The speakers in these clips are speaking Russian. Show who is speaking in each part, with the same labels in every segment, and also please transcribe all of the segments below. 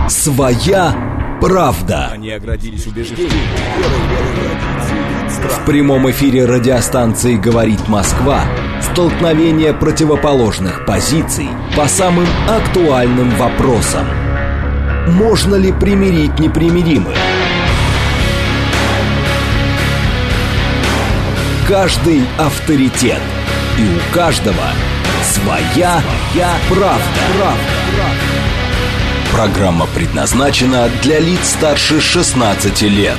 Speaker 1: Своя правда.
Speaker 2: Они оградились убеждением.
Speaker 1: В прямом эфире радиостанции «Говорит Москва» столкновение противоположных позиций по самым актуальным вопросам. Можно ли примирить непримиримых? Каждый авторитет. И у каждого своя правда. Программа предназначена для лиц старше 16 лет.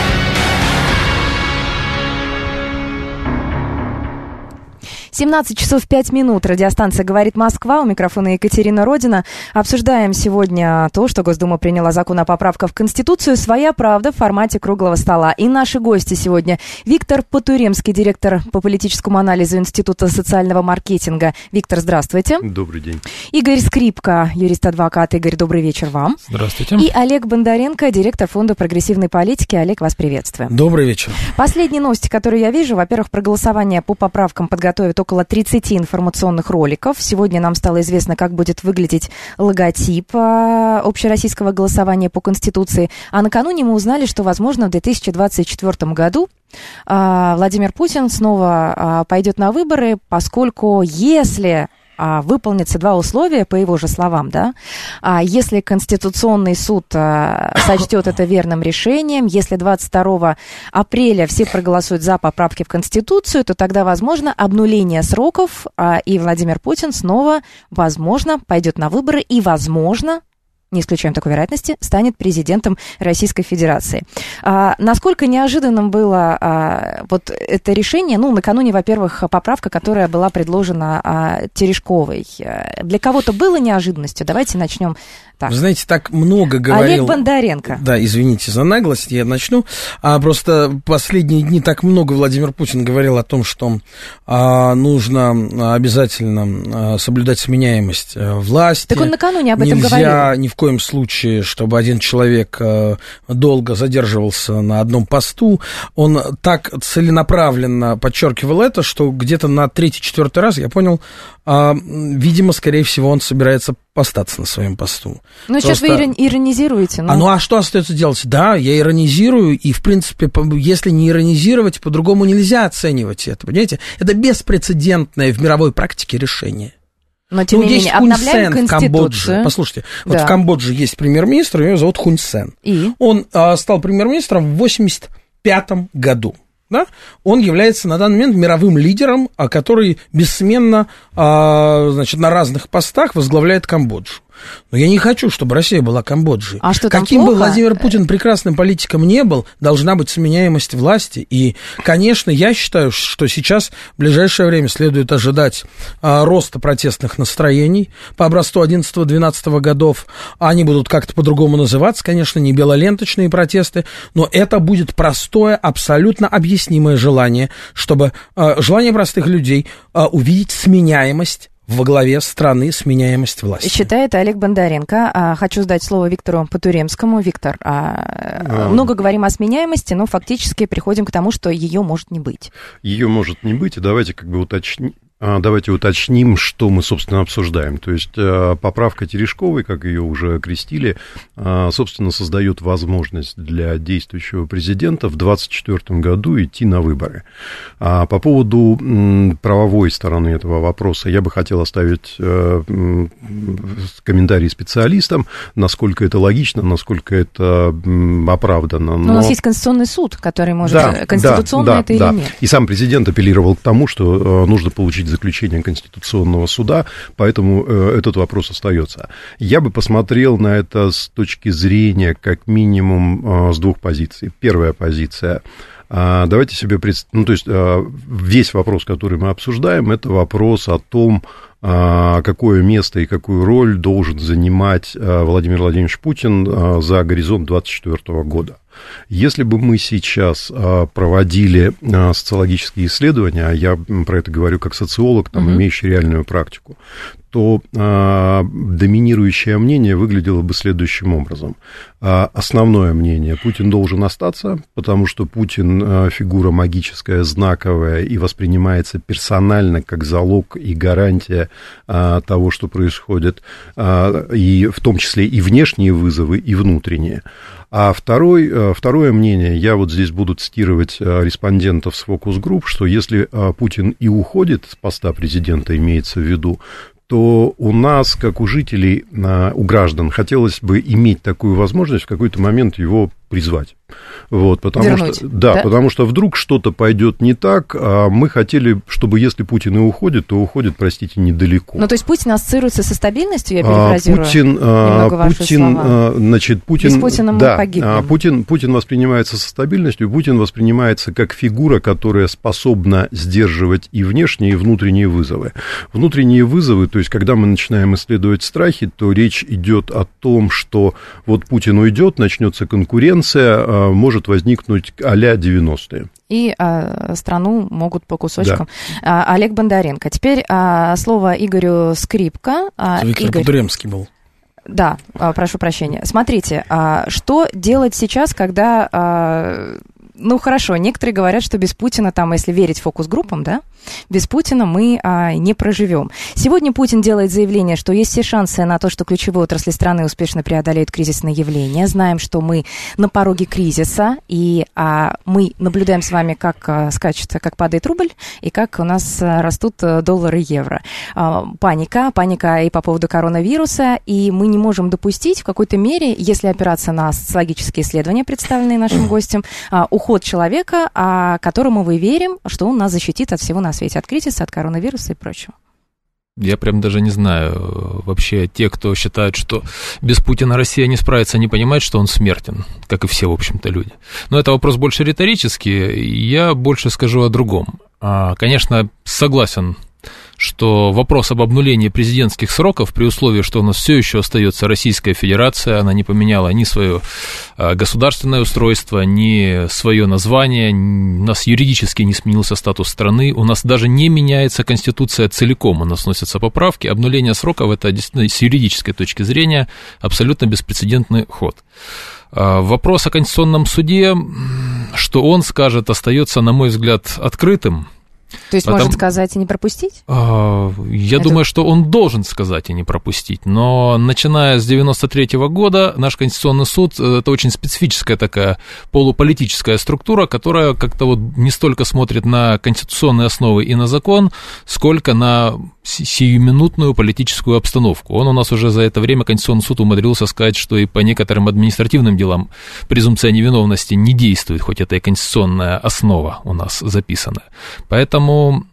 Speaker 3: 17 часов 5 минут. Радиостанция «Говорит Москва». У микрофона Екатерина Родина. Обсуждаем сегодня то, что Госдума приняла закон о поправках в Конституцию. «Своя правда» в формате круглого стола. И наши гости сегодня: Виктор Потуремский, директор по политическому анализу Института социального маркетинга. Виктор, здравствуйте.
Speaker 4: Добрый день.
Speaker 3: Игорь Скрипка, юрист-адвокат. Игорь, добрый вечер вам.
Speaker 5: Здравствуйте.
Speaker 3: И Олег Бондаренко, директор фонда прогрессивной политики. Олег, вас приветствую.
Speaker 5: Добрый вечер.
Speaker 3: Последние новости, которые я вижу: во-первых, про голосование по поправкам подготовят около 30 информационных роликов. Сегодня нам стало известно, как будет выглядеть логотип общероссийского голосования по Конституции. А накануне мы узнали, что, возможно, в 2024 году Владимир Путин снова пойдет на выборы, поскольку если выполнятся два условия, по его же словам, да, если Конституционный суд сочтет это верным решением, если 22 апреля все проголосуют за поправки в Конституцию, то тогда возможно обнуление сроков, и Владимир Путин снова, возможно, пойдет на выборы и, возможно, не исключаем такой вероятности, станет президентом Российской Федерации. Насколько неожиданным было вот это решение? Ну, накануне, во-первых, поправка, которая была предложена Терешковой. Для кого-то было неожиданностью? Давайте начнем так.
Speaker 5: Вы знаете, так много говорил...
Speaker 3: Олег Бондаренко.
Speaker 5: Да, извините за наглость, я начну. Просто последние дни так много Владимир Путин говорил о том, что нужно обязательно соблюдать сменяемость власти.
Speaker 3: Так он накануне об этом говорил.
Speaker 5: Нельзя ни в коем случае, чтобы один человек долго задерживался на одном посту. Он так целенаправленно подчеркивал это, что где-то на 3-4 раз, я понял, видимо, скорее всего, он собирается остаться на своем посту.
Speaker 3: Ну, сейчас вы иронизируете.
Speaker 5: Ну, а что остается делать? Да, я иронизирую, и, в принципе, если не иронизировать, по-другому нельзя оценивать это, понимаете? Это беспрецедентное в мировой практике решение.
Speaker 3: Но, тем не менее, обновляем Конституцию.
Speaker 5: В Камбодже. Послушайте,
Speaker 3: да.
Speaker 5: Вот в Камбодже есть премьер-министр, его зовут Хун Сен.
Speaker 3: И?
Speaker 5: Он стал премьер-министром в 1985 году. Да? Он является на данный момент мировым лидером, который бессменно, значит, на разных постах возглавляет Камбоджу. Но я не хочу, чтобы Россия была Камбоджей.
Speaker 3: А что там
Speaker 5: Каким
Speaker 3: плохо?
Speaker 5: бы Владимир Путин прекрасным политиком не был, должна быть сменяемость власти. И, конечно, я считаю, что сейчас в ближайшее время следует ожидать роста протестных настроений по образцу 11-12 годов. Они будут как-то по-другому называться, конечно, не белоленточные протесты, но это будет простое, абсолютно объяснимое желание, чтобы желание простых людей увидеть сменяемость во главе страны, сменяемость власти.
Speaker 3: Считает Олег Бондаренко. Хочу сдать слово Виктору Потуремскому. Виктор, много говорим о сменяемости, но фактически приходим к тому, что ее может не быть.
Speaker 4: Ее может не быть, и давайте уточним, что мы, собственно, обсуждаем. То есть поправка Терешковой, как ее уже окрестили, собственно, создает возможность для действующего президента в 2024 году идти на выборы. По поводу правовой стороны этого вопроса я бы хотел оставить комментарий специалистам, насколько это логично, насколько это оправдано.
Speaker 3: Но у нас есть Конституционный суд, который может... Конституционно это или нет.
Speaker 4: И сам президент апеллировал к тому, что нужно получить заключение Конституционного суда, поэтому этот вопрос остается. Я бы посмотрел на это с точки зрения как минимум с двух позиций. Первая позиция. Давайте себе представим, то есть весь вопрос, который мы обсуждаем, это вопрос о том, какое место и какую роль должен занимать Владимир Владимирович Путин за горизонт 2024 года. Если бы мы сейчас проводили социологические исследования, а я про это говорю как социолог, имеющий реальную практику, то доминирующее мнение выглядело бы следующим образом. Основное мнение: Путин должен остаться, потому что Путин фигура магическая, знаковая и воспринимается персонально как залог и гарантия того, что происходит, и в том числе и внешние вызовы, и внутренние. А второе мнение, я вот здесь буду цитировать респондентов с фокус-групп, что если Путин и уходит с поста президента, имеется в виду, то у нас, как у жителей, у граждан, хотелось бы иметь такую возможность в какой-то момент его призвать. Вот, потому что вдруг что-то пойдет не так, а мы хотели, чтобы если Путин и уходит, то уходит, простите, недалеко.
Speaker 3: Ну, то есть Путин ассоциируется со стабильностью, я перефразирую немного ваши слова.
Speaker 4: Значит, Путин...
Speaker 3: Без Путина мы погибнем.
Speaker 4: Путин воспринимается со стабильностью, Путин воспринимается как фигура, которая способна сдерживать и внешние, и внутренние вызовы. Внутренние вызовы, то есть, когда мы начинаем исследовать страхи, то речь идет о том, что вот Путин уйдет, начнется конкуренция, может возникнуть а-ля 90-е.
Speaker 3: И страну могут по кусочкам. Да. Олег Бондаренко. Теперь слово Игорю Скрипка.
Speaker 5: Виктор Подуремский был.
Speaker 3: Да, прошу прощения. Смотрите, что делать сейчас, когда... Ну, хорошо, некоторые говорят, что без Путина, там, если верить фокус-группам, да, без Путина мы не проживем. Сегодня Путин делает заявление, что есть все шансы на то, что ключевые отрасли страны успешно преодолеют кризисные явления. Знаем, что мы на пороге кризиса, и мы наблюдаем с вами, как скачет, как падает рубль, и как у нас растут доллары и евро. Паника и по поводу коронавируса, и мы не можем допустить в какой-то мере, если опираться на социологические исследования, представленные нашим гостем, уход человека, которому мы верим, что он нас защитит от всего на свете, от кризиса, от коронавируса и прочего.
Speaker 2: Я прям даже не знаю, вообще те, кто считают, что без Путина Россия не справится, не понимают, что он смертен, как и все, в общем-то, люди. Но это вопрос больше риторический, я больше скажу о другом. Конечно, согласен, что вопрос об обнулении президентских сроков, при условии, что у нас все еще остается Российская Федерация, она не поменяла ни свое государственное устройство, ни свое название, у нас юридически не сменился статус страны, у нас даже не меняется Конституция целиком, у нас вносятся поправки, обнуление сроков – это действительно с юридической точки зрения абсолютно беспрецедентный ход. Вопрос о Конституционном суде, что он скажет, остается, на мой взгляд, открытым.
Speaker 3: То есть может сказать и не пропустить?
Speaker 2: Я думаю, что он должен сказать и не пропустить. Но начиная с 93-го года наш Конституционный суд – это очень специфическая такая полуполитическая структура, которая как-то вот не столько смотрит на конституционные основы и на закон, сколько на сиюминутную политическую обстановку. Он у нас уже за это время, Конституционный суд, умудрился сказать, что и по некоторым административным делам презумпция невиновности не действует, хоть это и конституционная основа у нас записана. Поэтому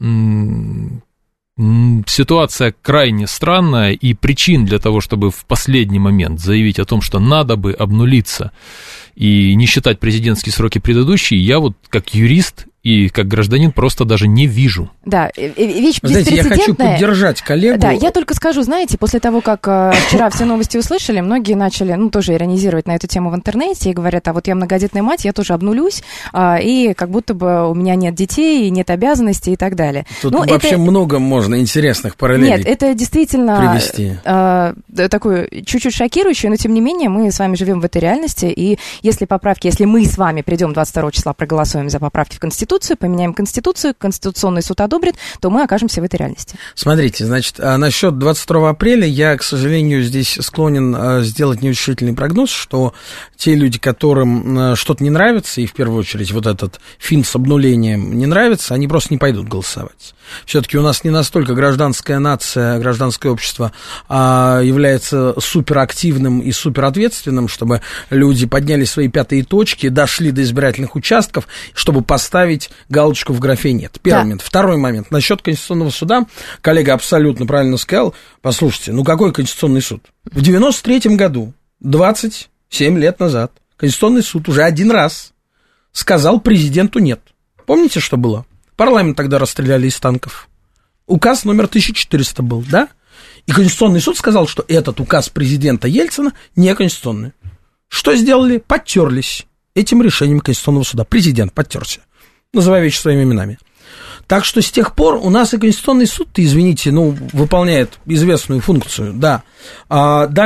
Speaker 2: ситуация крайне странная, и причин для того, чтобы в последний момент заявить о том, что надо бы обнулиться и не считать президентские сроки предыдущие, я вот как юрист и как гражданин просто даже не вижу.
Speaker 3: Да, вещь беспрецедентная.
Speaker 5: Знаете, я хочу поддержать коллегу.
Speaker 3: Да, я только скажу, знаете, после того, как вчера все новости услышали, многие начали, тоже иронизировать на эту тему в интернете и говорят, а вот я многодетная мать, я тоже обнулюсь, и как будто бы у меня нет детей, нет обязанностей и так далее.
Speaker 5: Тут вообще много можно интересных параллелей привести.
Speaker 3: Нет, это действительно такое чуть-чуть шокирующее, но тем не менее мы с вами живем в этой реальности, и если мы с вами придем 22 числа, проголосуем за поправки в Конституцию, поменяем Конституцию, Конституционный суд одобрит, то мы окажемся в этой реальности.
Speaker 5: Смотрите, значит, насчет 22 апреля я, к сожалению, здесь склонен сделать неутешительный прогноз, что те люди, которым что-то не нравится, и в первую очередь вот этот финт с обнулением не нравится, они просто не пойдут голосовать. Все-таки у нас не настолько гражданская нация, гражданское общество является суперактивным и суперответственным, чтобы люди подняли свои пятые точки, дошли до избирательных участков, чтобы поставить галочку в графе «нет». Первый момент. Второй момент. Насчет Конституционного суда коллега абсолютно правильно сказал. Послушайте, какой Конституционный суд? В 93-м году, 27 лет назад, Конституционный суд уже один раз сказал президенту «нет». Помните, что было? Парламент тогда расстреляли из танков. Указ номер 1400 был, да? И Конституционный суд сказал, что этот указ президента Ельцина неконституционный. Что сделали? Подтерлись этим решением Конституционного суда. Президент подтерся, называя вещи своими именами. Так что с тех пор у нас и Конституционный суд, извините, выполняет известную функцию, да. Далее,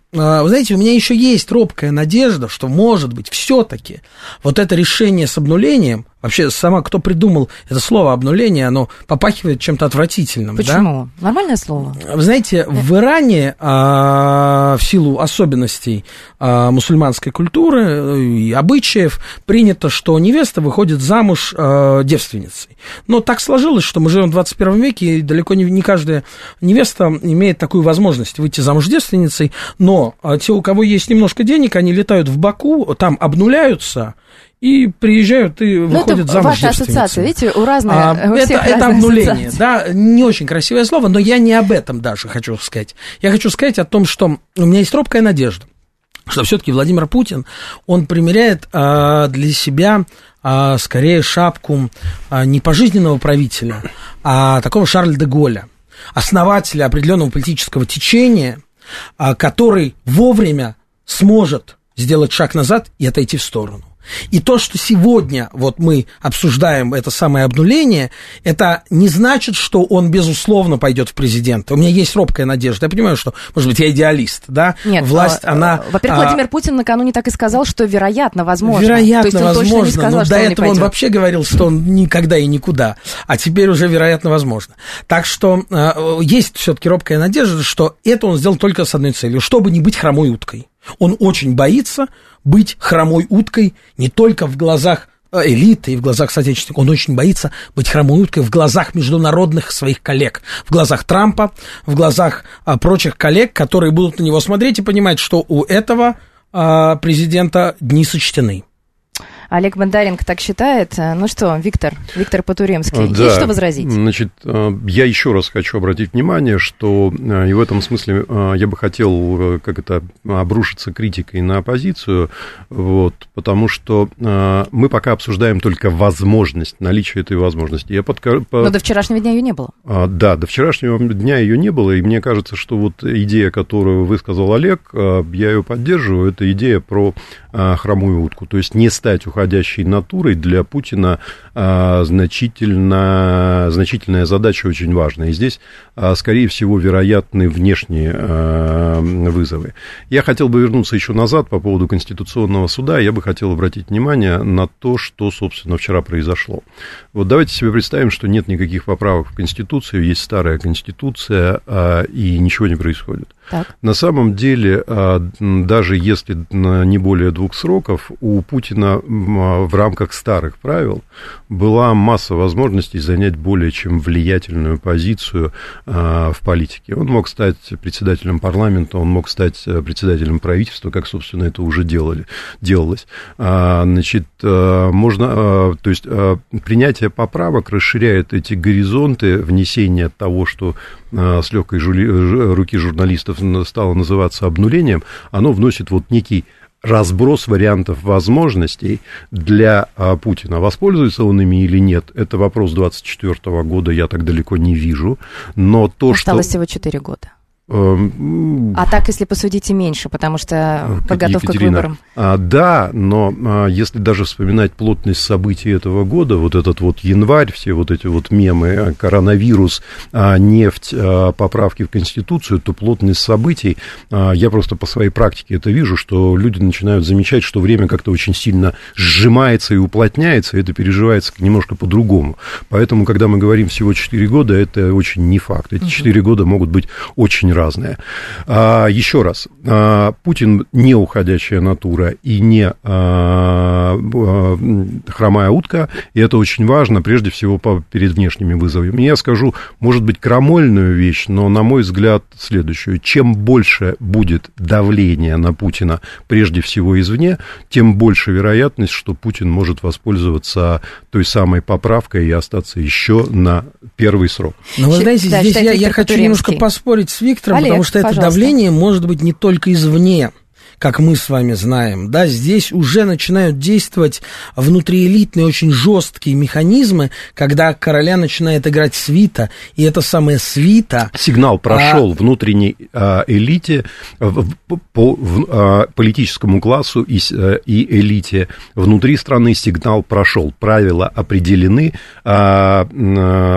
Speaker 5: вы знаете, у меня еще есть робкая надежда, что, может быть, все-таки вот это решение с обнулением, вообще, сама, кто придумал это слово обнуление, оно попахивает чем-то отвратительным.
Speaker 3: Почему? Да? Нормальное слово.
Speaker 5: Вы знаете, в Иране, в силу особенностей мусульманской культуры и обычаев, принято, что невеста выходит замуж девственницей. Но так сложилось, что мы живем в 21 веке, и далеко не каждая невеста имеет такую возможность выйти замуж девственницей, но те, у кого есть немножко денег, они летают в Баку, там обнуляются и приезжают и выходят замуж девственницей.
Speaker 3: Ваша ассоциация, видите, у разных...
Speaker 5: Это обнуление, ассоциации. Да, не очень красивое слово, но я не об этом даже хочу сказать. Я хочу сказать о том, что у меня есть робкая надежда, что все-таки Владимир Путин, он примеряет для себя скорее шапку не пожизненного правителя, а такого Шарля де Голля, основателя определенного политического течения, который вовремя сможет сделать шаг назад и отойти в сторону. И то, что сегодня вот мы обсуждаем это самое обнуление, это не значит, что он, безусловно, пойдет в президенты. У меня есть робкая надежда. Я понимаю, что, может быть, я идеалист, да?
Speaker 3: Нет,
Speaker 5: власть, она...
Speaker 3: Во-первых, Владимир Путин накануне так и сказал, что вероятно, возможно.
Speaker 5: Вероятно,
Speaker 3: то есть он
Speaker 5: возможно,
Speaker 3: точно не сказал,
Speaker 5: но
Speaker 3: что
Speaker 5: до
Speaker 3: он
Speaker 5: этого
Speaker 3: не
Speaker 5: он
Speaker 3: пойдет.
Speaker 5: вообще говорил, что он никогда и никуда. А теперь уже, вероятно, возможно. Так что есть все-таки робкая надежда, что это он сделал только с одной целью, чтобы не быть хромой уткой. Он очень боится быть хромой уткой не только в глазах элиты и в глазах соотечественников, он очень боится быть хромой уткой в глазах международных своих коллег, в глазах Трампа, в глазах прочих коллег, которые будут на него смотреть и понимать, что у этого президента дни сочтены.
Speaker 3: Олег Бондаренко так считает. Ну что, Виктор Потуремский,
Speaker 4: да,
Speaker 3: есть что возразить?
Speaker 4: Значит, я еще раз хочу обратить внимание, что и в этом смысле я бы хотел обрушиться критикой на оппозицию, вот, потому что мы пока обсуждаем только возможность, наличие этой возможности.
Speaker 3: Но до вчерашнего дня ее не было.
Speaker 4: Да, до вчерашнего дня ее не было, и мне кажется, что вот идея, которую высказал Олег, я ее поддерживаю, это идея про хромую утку, то есть не стать уходящей натурой для Путина значительная задача очень важная. И здесь, скорее всего, вероятны внешние вызовы. Я хотел бы вернуться еще назад по поводу Конституционного суда. Я бы хотел обратить внимание на то, что, собственно, вчера произошло. Вот давайте себе представим, что нет никаких поправок в Конституцию, есть старая Конституция, и ничего не происходит.
Speaker 3: Так.
Speaker 4: На самом деле, даже если не более 2 сроков, у Путина в рамках старых правил была масса возможностей занять более чем влиятельную позицию в политике. Он мог стать председателем парламента, он мог стать председателем правительства, как, собственно, это уже делалось. Значит, то есть принятие поправок расширяет эти горизонты внесения того, что с легкой руки журналистов стало называться обнулением, оно вносит вот некий разброс вариантов возможностей для Путина. Воспользуется он ими или нет, это вопрос 2024 года, я так далеко не вижу. Но то,
Speaker 3: осталось всего 4 года. А так, если посудите, меньше, потому что подготовка к выборам.
Speaker 4: Да, но если даже вспоминать плотность событий этого года, вот этот вот январь, все вот эти вот мемы, коронавирус, нефть, поправки в Конституцию, то плотность событий, я просто по своей практике это вижу, что люди начинают замечать, что время как-то очень сильно сжимается и уплотняется, и это переживается немножко по-другому. Поэтому, когда мы говорим всего 4 года, это очень не факт. Эти 4 года могут быть очень разные. Еще раз, Путин не уходящая натура и не хромая утка, и это очень важно, прежде всего, перед внешними вызовами. Я скажу, может быть, крамольную вещь, но, на мой взгляд, следующую. Чем больше будет давление на Путина, прежде всего, извне, тем больше вероятность, что Путин может воспользоваться той самой поправкой и остаться еще на первый срок.
Speaker 5: Но вы знаете, здесь я хочу немножко поспорить с Виктором,
Speaker 3: Олег,
Speaker 5: потому что это давление может быть не только извне, как мы с вами знаем, да, здесь уже начинают действовать внутриэлитные очень жесткие механизмы, когда короля начинает играть свита, и эта самая свита...
Speaker 4: Сигнал прошел внутренней элите, по политическому классу и элите внутри страны сигнал прошел, правила определены,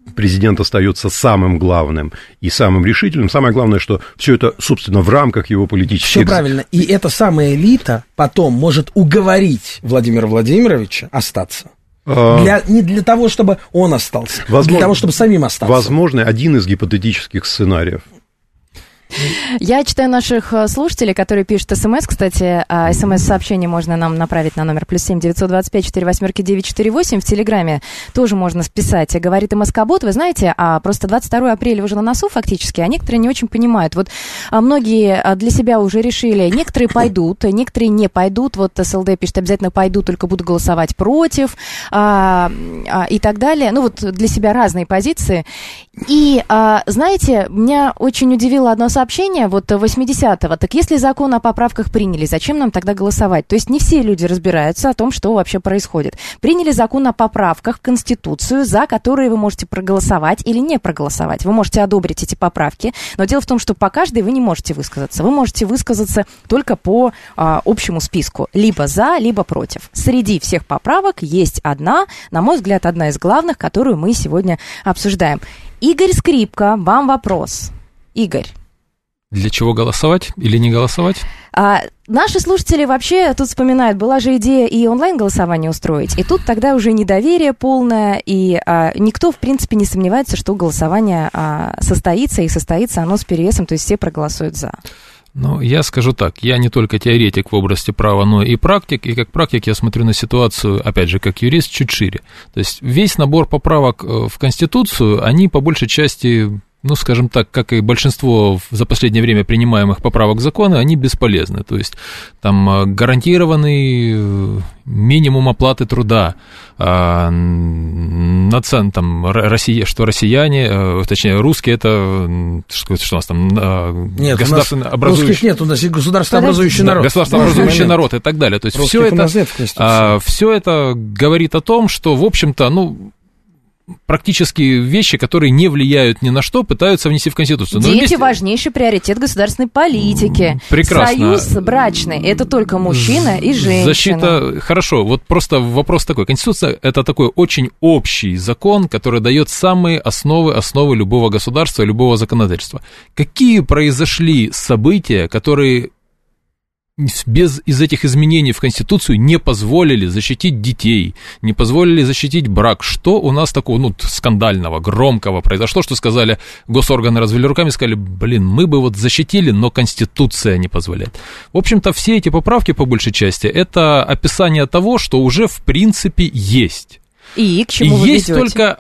Speaker 4: президент остается самым главным и самым решительным. Самое главное, что все это, собственно, в рамках его политических...
Speaker 5: Все правильно. И эта самая элита потом может уговорить Владимира Владимировича остаться. Не для того, чтобы он остался, для того, чтобы самим остаться.
Speaker 4: Возможно, один из гипотетических сценариев.
Speaker 3: Я читаю наших слушателей, которые пишут СМС. Кстати, СМС-сообщение можно нам направить на номер +7 925 48 948. В Телеграме тоже можно списать. Говорит МСК-бот, вы знаете, просто 22 апреля уже на носу фактически, а некоторые не очень понимают. Вот многие для себя уже решили, некоторые пойдут, некоторые не пойдут. Вот СЛД пишет, обязательно пойду, только буду голосовать против и так далее. Ну вот для себя разные позиции. И, знаете, меня очень удивило одно сообщение, вот 80-го. Так если закон о поправках приняли, зачем нам тогда голосовать? То есть не все люди разбираются о том, что вообще происходит. Приняли закон о поправках в Конституцию, за которые вы можете проголосовать или не проголосовать. Вы можете одобрить эти поправки, но дело в том, что по каждой вы не можете высказаться. Вы можете высказаться только по общему списку. Либо за, либо против. Среди всех поправок есть одна, на мой взгляд, одна из главных, которую мы сегодня обсуждаем. Игорь Скрипка, вам вопрос. Игорь.
Speaker 2: Для чего голосовать или не голосовать?
Speaker 3: Наши слушатели вообще тут вспоминают, была же идея и онлайн-голосование устроить, и тут тогда уже недоверие полное, и никто, в принципе, не сомневается, что голосование состоится, и состоится оно с перевесом, то есть все проголосуют за.
Speaker 2: Ну, я скажу так, я не только теоретик в области права, но и практик, и как практик я смотрю на ситуацию, опять же, как юрист, чуть шире. То есть весь набор поправок в Конституцию, они по большей части... Ну, скажем так, как и большинство за последнее время принимаемых поправок закона, они бесполезны. То есть там гарантированный минимум оплаты труда, нацен, там, что россияне, точнее, русские, это, что у нас там,
Speaker 5: нет, государственно образующий... Русских нет, у нас государственно образующий народ.
Speaker 2: Государственно образующий народ и так далее. То есть все это говорит о том, что, в общем-то, ну... практически вещи, которые не влияют ни на что, пытаются внести в Конституцию.
Speaker 3: Но дети – важнейший приоритет государственной политики.
Speaker 2: Прекрасно.
Speaker 3: Союз брачный – это только мужчина и женщина.
Speaker 2: Защита, хорошо, вот просто вопрос такой. Конституция – это такой очень общий закон, который дает самые основы любого государства, любого законодательства. Какие произошли события, которые... из этих изменений в Конституцию не позволили защитить детей, не позволили защитить брак? Что у нас такого, скандального, громкого произошло, что сказали, госорганы развели руками, сказали, мы бы вот защитили, но Конституция не позволяет. В общем-то, все эти поправки, по большей части, это описание того, что уже в принципе есть.
Speaker 3: И к чему вы ведете?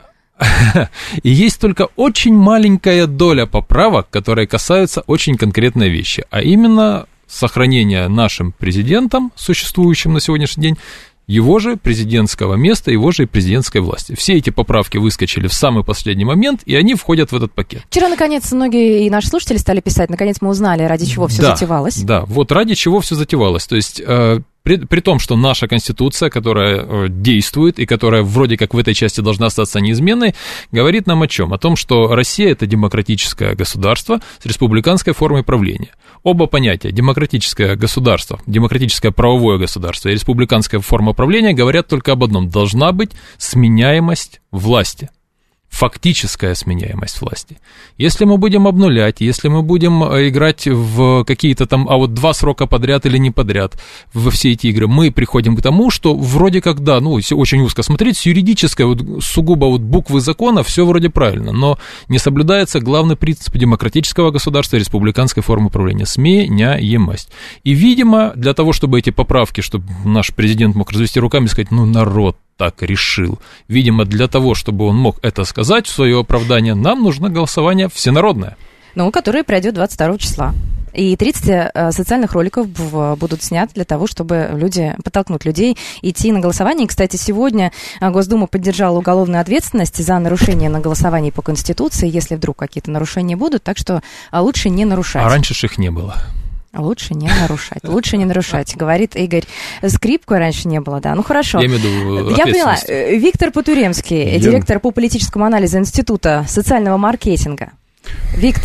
Speaker 2: И есть только очень маленькая доля поправок, которые касаются очень конкретной вещи, а именно... сохранение нашим президентом, существующим на сегодняшний день, его же президентского места, его же президентской власти. Все эти поправки выскочили в самый последний момент, и они входят в этот пакет.
Speaker 3: Вчера, наконец, многие и наши слушатели стали писать, наконец мы узнали, ради чего все затевалось.
Speaker 2: Да, вот ради чего все затевалось. То есть... При том, что наша Конституция, которая действует и которая вроде как в этой части должна остаться неизменной, говорит нам о чем? О том, что Россия – это демократическое государство с республиканской формой правления. Оба понятия – демократическое государство, демократическое правовое государство и республиканская форма правления говорят только об одном – должна быть сменяемость власти. Фактическая сменяемость власти. Если мы будем обнулять, если мы будем играть в какие-то там, 2 срока подряд или не подряд во все эти игры, мы приходим к тому, что вроде как, да, если очень узко смотреть, с юридической, сугубо буквы закона все вроде правильно, но не соблюдается главный принцип демократического государства и республиканской формы правления – сменяемость. И, видимо, для того, чтобы эти поправки, чтобы наш президент мог развести руками и сказать, народ так решил. Видимо, для того, чтобы он мог это сказать в свое оправдание, нам нужно голосование всенародное.
Speaker 3: Которое пройдет 22 числа. И 30 социальных роликов будут сняты для того, чтобы подтолкнуть людей идти на голосование. И, кстати, сегодня Госдума поддержала уголовную ответственность за нарушение на голосовании по Конституции, если вдруг какие-то нарушения будут, так что лучше не нарушать.
Speaker 2: А раньше ж их не было.
Speaker 3: Лучше не нарушать, говорит Игорь Скрипку, раньше не было, да. Хорошо.
Speaker 2: Я имею в виду
Speaker 3: Я поняла. Виктор Потуремский, директор по политическому анализу Института социального маркетинга. Виктор.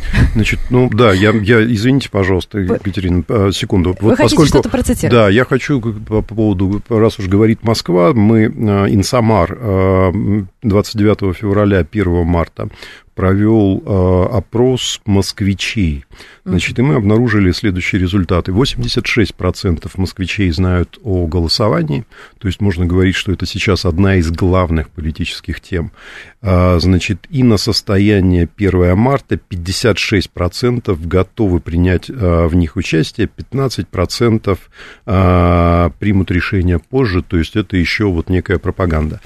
Speaker 4: Значит, я извините, пожалуйста, Екатерина, секунду.
Speaker 3: Вы хотите что-то процитировать?
Speaker 4: Да, я хочу по поводу, раз уж говорит Москва, мы Инсамар 29 февраля, 1 марта провел опрос москвичей. Значит, и мы обнаружили следующие результаты. 86% москвичей знают о голосовании, то есть можно говорить, что это сейчас одна из главных политических тем. Значит, и на состояние 1 марта 56% готовы принять в них участие, 15% примут решение позже, то есть это еще вот некая пропаганда.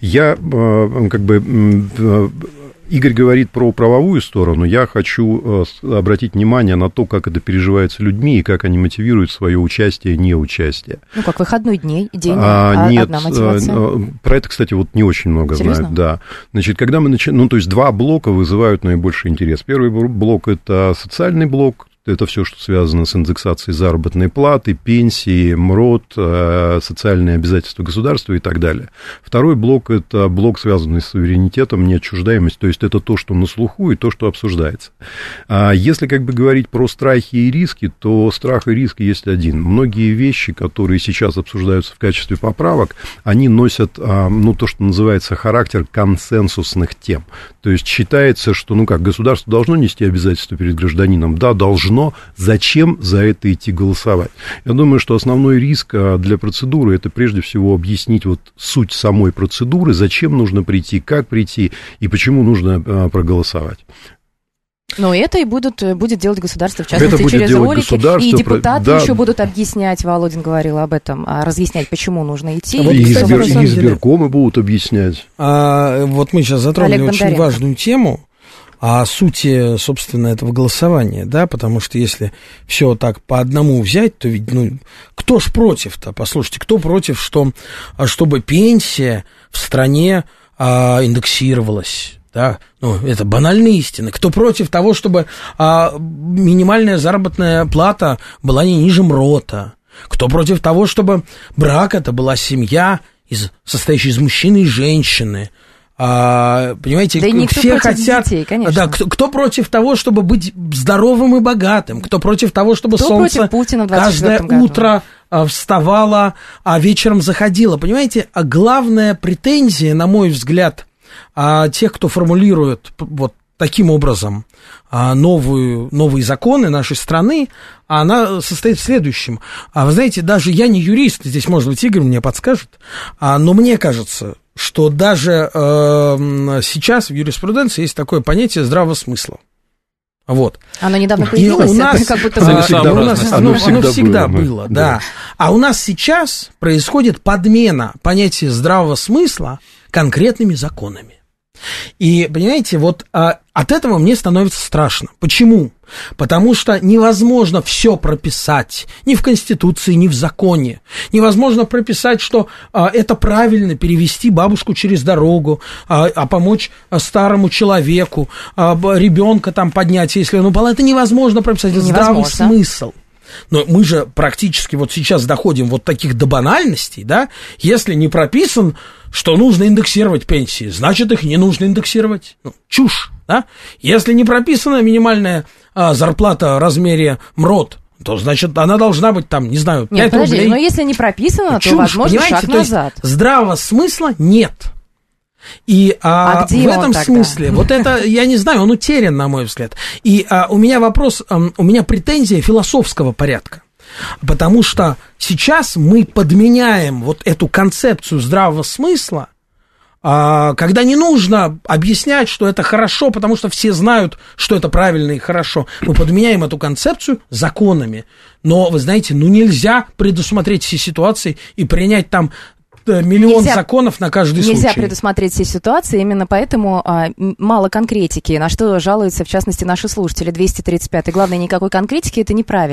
Speaker 4: Игорь говорит про правовую сторону. Я хочу обратить внимание на то, как это переживается людьми и как они мотивируют свое участие, неучастие.
Speaker 3: Как выходной день,
Speaker 4: нет,
Speaker 3: одна мотивация.
Speaker 4: Про это, кстати, вот не очень много знают. Да. Значит, когда мы начинаем... то есть два блока вызывают наибольший интерес. Первый блок – это социальный блок. Это все, что связано с индексацией заработной платы, пенсии, МРОТ, социальные обязательства государства и так далее. Второй блок – это блок, связанный с суверенитетом, неотчуждаемость, то есть это то, что на слуху и то, что обсуждается. Если говорить про страхи и риски, то страх и риск есть один. Многие вещи, которые сейчас обсуждаются в качестве поправок, они носят, то, что называется, характер консенсусных тем. То есть считается, что, государство должно нести обязательства перед гражданином, да, должно. Зачем за это идти голосовать? Я думаю, что основной риск для процедуры – это прежде всего объяснить суть самой процедуры, зачем нужно прийти, как прийти и почему нужно проголосовать.
Speaker 3: Но это и будет делать государство, в частности, через ролики. И депутаты еще будут объяснять, Володин говорил об этом, разъяснять, почему нужно идти.
Speaker 4: И избиркомы будут объяснять.
Speaker 5: Вот мы сейчас затронули очень важную тему. О сути, собственно, этого голосования, да, потому что если все так по одному взять, то ведь, кто ж против-то, послушайте, кто против, чтобы пенсия в стране индексировалась, да, это банальные истины, кто против того, чтобы минимальная заработная плата была не ниже МРОТа, кто против того, чтобы брак это была семья, состоящая из мужчины и женщины. Понимаете,
Speaker 3: да
Speaker 5: все хотят,
Speaker 3: детей,
Speaker 5: да, кто против того, чтобы быть здоровым и богатым, кто против того, чтобы солнце каждое утро вставало, а вечером заходило. Понимаете, главная претензия, на мой взгляд, тех, кто формулирует вот таким образом новые законы нашей страны, она состоит в следующем. Вы знаете, даже я не юрист, здесь, может быть, Игорь мне подскажет, но мне кажется, что даже сейчас в юриспруденции есть такое понятие здравого смысла. Вот.
Speaker 3: Оно недавно появилось,
Speaker 5: оно всегда было, да. А у нас сейчас происходит подмена понятия здравого смысла конкретными законами. И, понимаете, от этого мне становится страшно. Почему? Потому что невозможно все прописать ни в Конституции, ни в законе. Невозможно прописать, что это правильно перевести бабушку через дорогу, помочь старому человеку, ребенка там поднять, если он упал. Это невозможно прописать. Это здравый смысл. Но мы же практически сейчас доходим таких до банальностей, да? Если не прописан, что нужно индексировать пенсии, значит, их не нужно индексировать. Чушь, да? Если не прописана минимальная зарплата в размере МРОТ, то, значит, она должна быть там, не знаю, 5 рублей.
Speaker 3: Но если не прописано, то, возможно, шаг назад.
Speaker 5: Здравого смысла нет. И в этом смысле, это, я не знаю, он утерян, на мой взгляд. И у меня вопрос, у меня претензия философского порядка. Потому что сейчас мы подменяем эту концепцию здравого смысла, когда не нужно объяснять, что это хорошо, потому что все знают, что это правильно и хорошо. Мы подменяем эту концепцию законами. Но, вы знаете, нельзя предусмотреть все ситуации и принять там миллион законов на каждый случай.
Speaker 3: Нельзя предусмотреть все ситуации, именно поэтому мало конкретики, на что жалуются, в частности, наши слушатели. 235-й. Главное, никакой конкретики, это неправильно.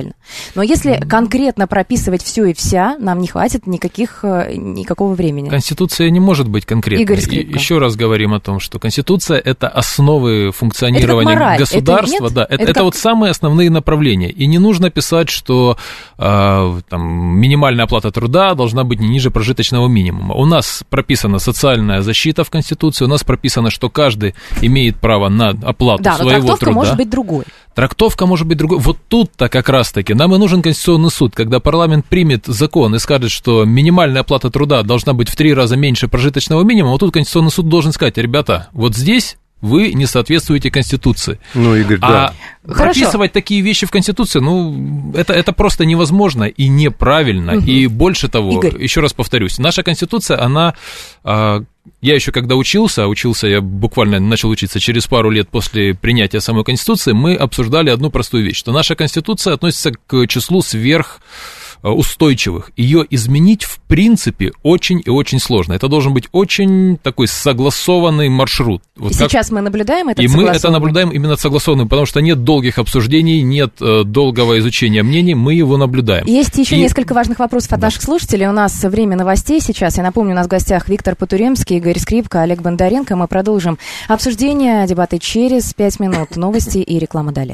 Speaker 3: Но если конкретно прописывать все и вся, нам не хватит никакого времени.
Speaker 2: Конституция не может быть конкретной.
Speaker 3: Игорь Скрипка.
Speaker 2: Еще раз говорим о том, что Конституция – это основы функционирования государства. Это вот самые основные направления. И не нужно писать, что минимальная оплата труда должна быть не ниже прожиточного минимума. У нас прописана социальная защита в Конституции, у нас прописано, что каждый имеет право на оплату своего труда. Да, но трактовка
Speaker 3: может быть другой.
Speaker 2: Трактовка может быть другой. Вот тут-то как раз-таки нам и нужен Конституционный суд, когда парламент примет закон и скажет, что минимальная оплата труда должна быть в 3 раза меньше прожиточного минимума, вот тут Конституционный суд должен сказать: ребята, вот здесь вы не соответствуете Конституции.
Speaker 4: Ну, Игорь, да.
Speaker 2: Прописывать такие вещи в Конституции, это просто невозможно и неправильно. И больше того, Игорь, еще раз повторюсь, наша Конституция, она... Я еще когда учился, я буквально начал учиться через пару лет после принятия самой Конституции, мы обсуждали одну простую вещь, что наша Конституция относится к числу сверхустойчивых. Ее изменить в принципе очень и очень сложно. Это должен быть очень такой согласованный маршрут. Вот
Speaker 3: сейчас мы наблюдаем это.
Speaker 2: И мы это наблюдаем именно согласованным, потому что нет долгих обсуждений, нет долгого изучения мнений, мы его наблюдаем.
Speaker 3: Есть еще несколько важных вопросов от наших слушателей. У нас время новостей сейчас. Я напомню, у нас в гостях Виктор Потуремский, Игорь Скрипка, Олег Бондаренко. Мы продолжим обсуждение, дебаты через 5 минут. Новости и реклама далее.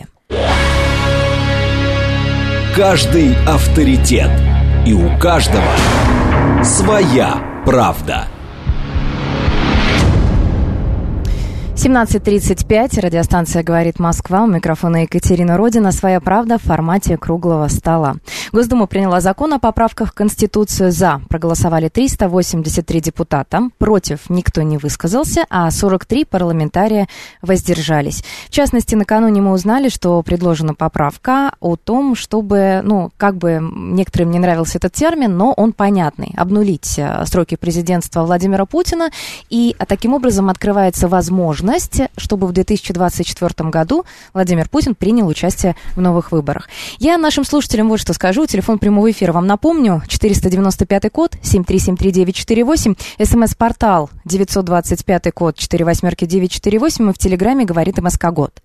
Speaker 1: Каждый авторитет. И у каждого своя правда.
Speaker 3: 17:35. Радиостанция «Говорит Москва». У микрофона Екатерина Родина. Своя правда в формате круглого стола. Госдума приняла закон о поправках в Конституцию. За проголосовали 383 депутата. Против никто не высказался, а 43 парламентария воздержались. В частности, накануне мы узнали, что предложена поправка о том, чтобы, некоторым не нравился этот термин, но он понятный. Обнулить сроки президентства Владимира Путина. И таким образом открывается возможность, чтобы в 2024 году Владимир Путин принял участие в новых выборах. Я нашим слушателям вот что скажу. Телефон прямого эфира вам напомню. 495 код 7373948. СМС-портал 925 код 48948. И в Телеграме говорит МСК-бот.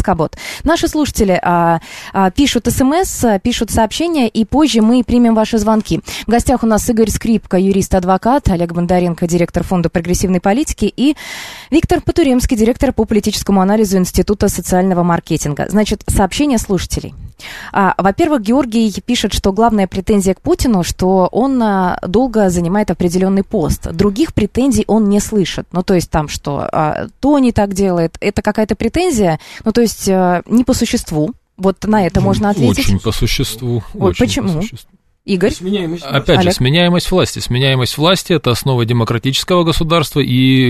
Speaker 3: Наши слушатели пишут СМС, пишут сообщения, и позже мы примем ваши звонки. В гостях у нас Игорь Скрипка, юрист-адвокат, Олег Бондаренко, директор Фонда прогрессивной политики, и Виктор Потуремский, директор по политическому анализу Института социального маркетинга. Значит, сообщение слушателей. Во-первых, Георгий пишет, что главная претензия к Путину, что он долго занимает определенный пост. Других претензий он не слышит. То есть там, что то не так делает, это какая-то претензия, не по существу. Вот на это можно ответить.
Speaker 2: Очень по существу.
Speaker 3: Почему?
Speaker 2: По существу.
Speaker 3: Игорь?
Speaker 2: Опять же, сменяемость власти. Сменяемость власти – это основа демократического государства и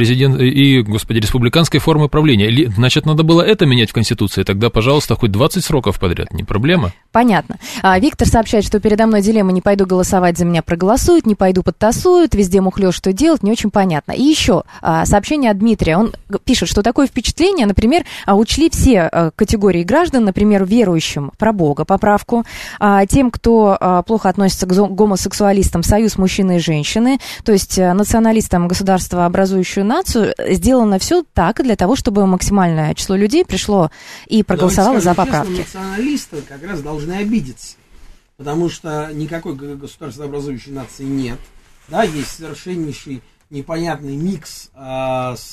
Speaker 2: республиканской формы правления. Значит, надо было это менять в Конституции. Тогда, пожалуйста, хоть 20 сроков подряд, не проблема.
Speaker 3: Понятно. Виктор сообщает, что передо мной дилемма: не пойду голосовать, за меня проголосуют, не пойду подтасуют, везде мухлёж, что делать, не очень понятно. И еще сообщение от Дмитрия. Он пишет, что такое впечатление, например, учли все категории граждан, например, верующим про Бога поправку, тем, кто плохо относится к гомосексуалистам, союз мужчины и женщины, то есть националистам, государствообразующую нацию, сделано все так для того, чтобы максимальное число людей пришло и проголосовало за поправки.
Speaker 5: Националисты как раз должны обидеться, потому что никакой государствообразующей нации нет. Да, есть совершеннейший непонятный микс с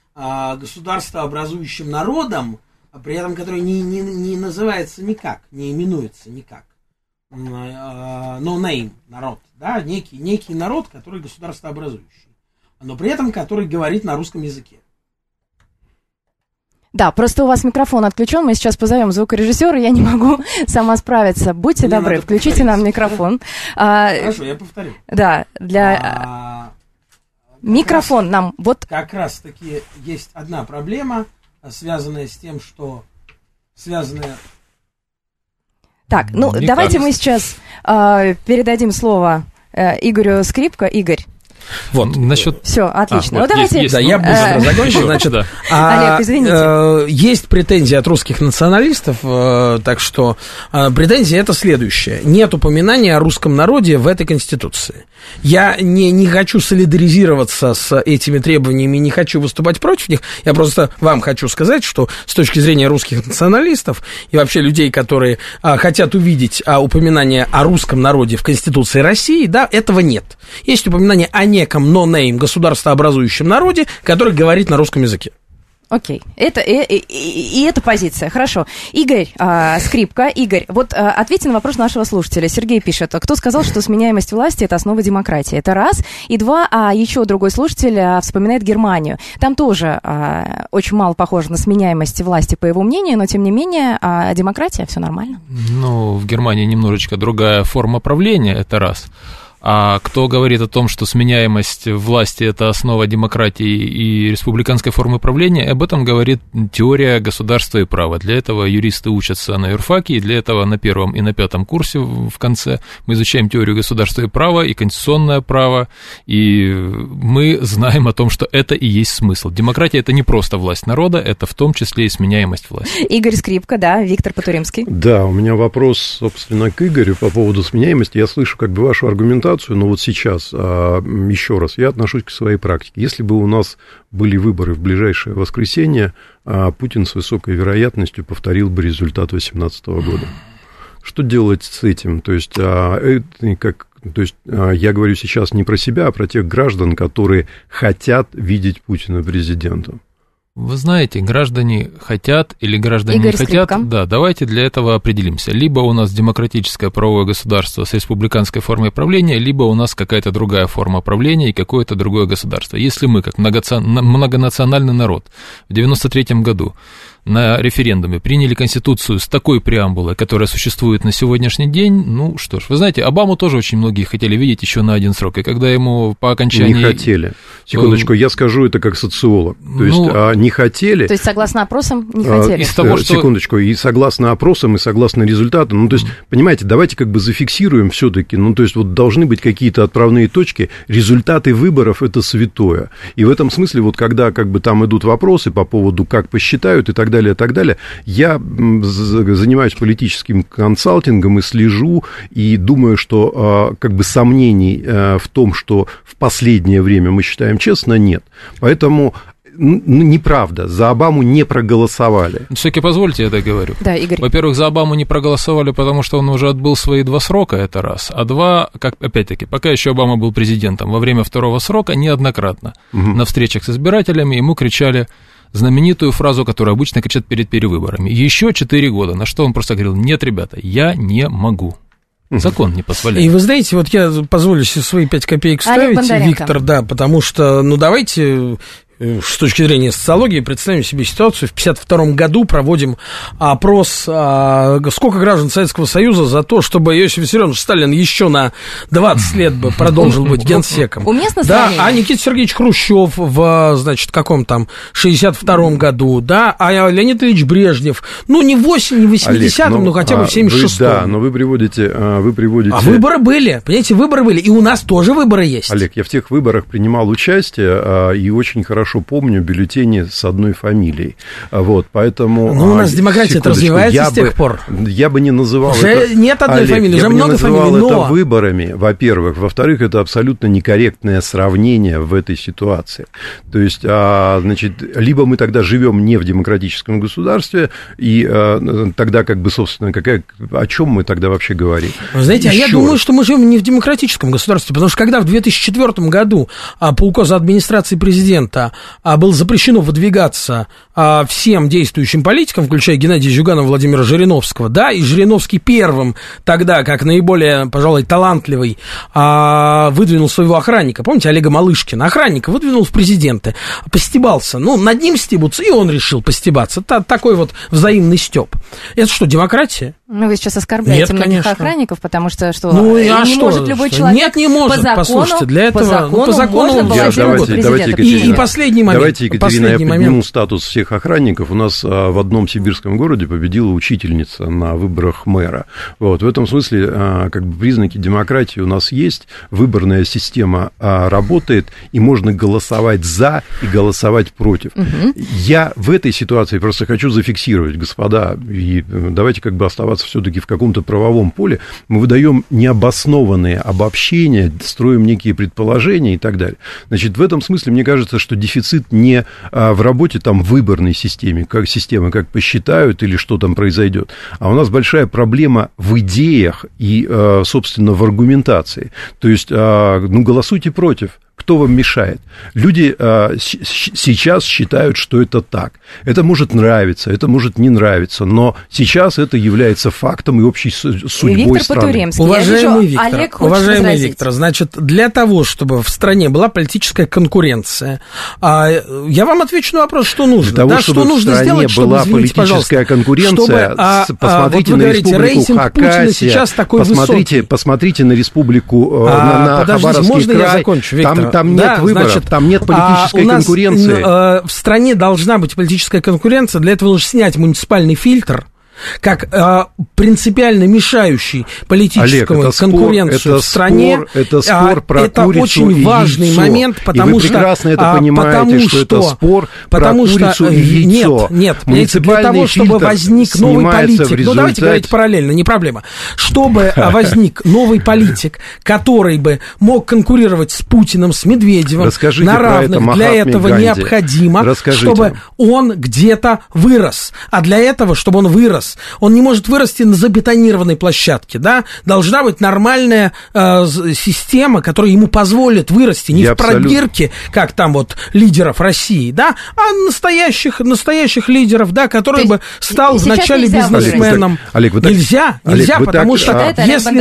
Speaker 5: государствообразующим народом, при этом который не называется никак, не именуется никак. No name народ, да, некий народ, который государствообразующий, но при этом который говорит на русском языке.
Speaker 3: Да, просто у вас микрофон отключен, мы сейчас позовем звукорежиссера, я не могу сама справиться. Будьте добры, включите нам микрофон.
Speaker 5: Хорошо, я повторю.
Speaker 3: Да, микрофон нам вот...
Speaker 5: Как раз таки есть одна проблема, связанная с тем, что...
Speaker 3: Так, давайте мы сейчас передадим слово Игорю Скрипка. Игорь.
Speaker 5: Вот.
Speaker 2: Насчет...
Speaker 3: Все, отлично.
Speaker 2: Вот
Speaker 3: давайте...
Speaker 2: есть.
Speaker 5: Да, я быстро закончу. Значит,
Speaker 3: Олег, извините.
Speaker 5: Есть претензии от русских националистов, так что претензия это следующая. Нет упоминания о русском народе в этой Конституции. Я не хочу солидаризироваться с этими требованиями, не хочу выступать против них. Я просто вам хочу сказать, что с точки зрения русских националистов и вообще людей, которые хотят увидеть упоминание о русском народе в Конституции России, да, этого нет. Есть упоминание о неком no-name государствообразующем народе, который говорит на русском языке.
Speaker 3: Окей, это позиция, хорошо. Игорь, Скрипка, Игорь, вот ответьте на вопрос нашего слушателя. Сергей пишет, кто сказал, что сменяемость власти – это основа демократии? Это раз. И два, еще другой слушатель вспоминает Германию. Там тоже очень мало похоже на сменяемость власти, по его мнению, но, тем не менее, демократия, все нормально.
Speaker 2: Ну, в Германии немножечко другая форма правления, это раз. А кто говорит о том, что сменяемость власти – это основа демократии и республиканской формы правления, об этом говорит теория государства и права. Для этого юристы учатся на юрфаке, и для этого на 1 и на 5 курсе в конце мы изучаем теорию государства и права, и конституционное право, и мы знаем о том, что это и есть смысл. Демократия – это не просто власть народа, это в том числе и сменяемость власти.
Speaker 3: Игорь Скрипка, да, Виктор Потуримский.
Speaker 4: Да, у меня вопрос, собственно, к Игорю по поводу сменяемости. Я слышу как бы вашу аргументацию, но вот сейчас, еще раз, я отношусь к своей практике. Если бы у нас были выборы в ближайшее воскресенье, Путин с высокой вероятностью повторил бы результат 2018 года. Что делать с этим? То есть, я говорю сейчас не про себя, а про тех граждан, которые хотят видеть Путина президентом.
Speaker 2: Вы знаете, граждане хотят или граждане
Speaker 3: Игорь
Speaker 2: не хотят,
Speaker 3: Скрипка.
Speaker 2: да, давайте для этого определимся. Либо у нас демократическое правовое государство с республиканской формой правления, либо у нас какая-то другая форма правления и какое-то другое государство. Если мы, как многонациональный народ, в 1993 году на референдуме приняли Конституцию с такой преамбулой, которая существует на сегодняшний день, ну что ж, вы знаете, Обаму тоже очень многие хотели видеть еще на один срок, и когда ему по окончании...
Speaker 4: Не хотели. Секундочку, я скажу это как социолог. То есть, не хотели...
Speaker 3: То есть, согласно опросам, не хотели?
Speaker 2: Из того, что...
Speaker 4: Секундочку, и согласно опросам, и согласно результату, ну, то есть, понимаете, давайте как бы зафиксируем все-таки, ну, то есть, вот должны быть какие-то отправные точки, результаты выборов – это святое. И в этом смысле, вот когда как бы там идут вопросы по поводу, как посчитают и так далее, я занимаюсь политическим консалтингом и слежу, и думаю, что как бы сомнений в том, что в последнее время мы считаем честно, нет. Поэтому неправда, за Обаму не проголосовали.
Speaker 2: Все-таки позвольте, я договорю.
Speaker 3: Да, Игорь.
Speaker 2: Во-первых, за Обаму не проголосовали, потому что он уже отбыл свои 2 срока, это раз. А 2, как, опять-таки, пока еще Обама был президентом, во время 2-го срока неоднократно на встречах с избирателями ему кричали знаменитую фразу, которую обычно кричат перед перевыборами. Еще 4 года, на что он просто говорил: нет, ребята, я не могу. Закон не позволяет.
Speaker 5: И вы знаете, вот я позволю себе свои 5 копеек ставить, Виктор, да, потому что, ну, давайте с точки зрения социологии представим себе ситуацию. В 1952 году проводим опрос, сколько граждан Советского Союза за то, чтобы Иосиф Виссарионович Сталин еще на 20 лет бы продолжил быть генсеком.
Speaker 3: Уместно
Speaker 5: да,
Speaker 3: сравнение?
Speaker 5: а Никита Сергеевич Хрущев в, значит, каком там 62 году, да, а Леонид Ильич Брежнев, ну, не в 80-м, но хотя бы в 76-м.
Speaker 4: Да, но вы приводите... А
Speaker 5: выборы были, понимаете, выборы были, и у нас тоже выборы есть.
Speaker 4: Олег, я в тех выборах принимал участие, и очень хорошо помню бюллетени с одной фамилией. Вот, поэтому...
Speaker 5: Ну, у нас демократия развивается с тех пор.
Speaker 4: Я бы не называл
Speaker 5: уже
Speaker 4: это...
Speaker 5: нет одной фамилии, уже много фамилий, но...
Speaker 4: Я бы не называл это выборами, во-первых. Во-вторых, это абсолютно некорректное сравнение в этой ситуации. То есть, значит, либо мы тогда живем не в демократическом государстве, и тогда, как бы, собственно, о чем мы тогда вообще говорим?
Speaker 5: Вы знаете, я думаю, что мы живем не в демократическом государстве, потому что когда в 2004 году по указу администрации президента было запрещено выдвигаться всем действующим политикам, включая Геннадия Зюганова, Владимира Жириновского, да, и Жириновский первым тогда, как наиболее, пожалуй, талантливый, выдвинул своего охранника, помните, Олега Малышкина, охранника выдвинул в президенты, постебался, ну, над ним стебутся, и он решил постебаться, такой вот взаимный стёб. Это что, демократия?
Speaker 3: Ну, вы сейчас оскорбляете многих охранников, потому что,
Speaker 5: ну,
Speaker 3: не может любой человек...
Speaker 5: Нет, не может, послушайте, для этого...
Speaker 3: По закону можно баллотироваться президента.
Speaker 5: И последний момент.
Speaker 4: Давайте, Екатерина, я подниму статус всех этих охранников у нас в одном сибирском городе победила учительница на выборах мэра. Вот. В этом смысле как бы признаки демократии у нас есть, выборная система работает, и можно голосовать за и голосовать против. Я в этой ситуации просто хочу зафиксировать, господа, и давайте как бы оставаться все-таки в каком-то правовом поле. Мы выдаем необоснованные обобщения, строим некие предположения и так далее. Значит, в этом смысле, мне кажется, что дефицит не в работе там выборной системы, как посчитают или что там произойдет, а у нас большая проблема в идеях и, собственно, в аргументации. То есть, голосуйте против. Кто вам мешает? Люди сейчас считают, что это так. Это может нравиться, это может не нравиться, но сейчас это является фактом и общей судьбой страны.
Speaker 5: Уважаемый Виктор, значит, для того, чтобы в стране была политическая конкуренция, я вам отвечу на вопрос, что нужно.
Speaker 4: Для того, чтобы в стране была политическая конкуренция, посмотрите на республику Хакасия, посмотрите на республику, на Хабаровский край. Там нет выборов, значит, там нет политической конкуренции.
Speaker 5: В стране должна быть политическая конкуренция, для этого нужно снять муниципальный фильтр, как принципиально мешающий политическую конкуренцию в стране.
Speaker 4: Это спор про
Speaker 5: это
Speaker 4: курицу
Speaker 5: очень
Speaker 4: и
Speaker 5: важный
Speaker 4: яйцо.
Speaker 5: момент, потому
Speaker 4: и вы прекрасно это понимаете, что это спор про курицу и яйцо.
Speaker 5: Нет, для того, чтобы возник новый политик, давайте говорить параллельно, не проблема, чтобы возник новый политик, который бы мог конкурировать с Путиным, с Медведевым на равных, для этого необходимо, чтобы он где-то вырос. А для этого, чтобы он вырос, он не может вырасти на забетонированной площадке, да? Должна быть нормальная система, которая ему позволит вырасти не в пробирке, как там вот лидеров России, да, а настоящих лидеров, да, который бы стал вначале бизнесменом.
Speaker 4: Олег,
Speaker 5: нельзя, потому что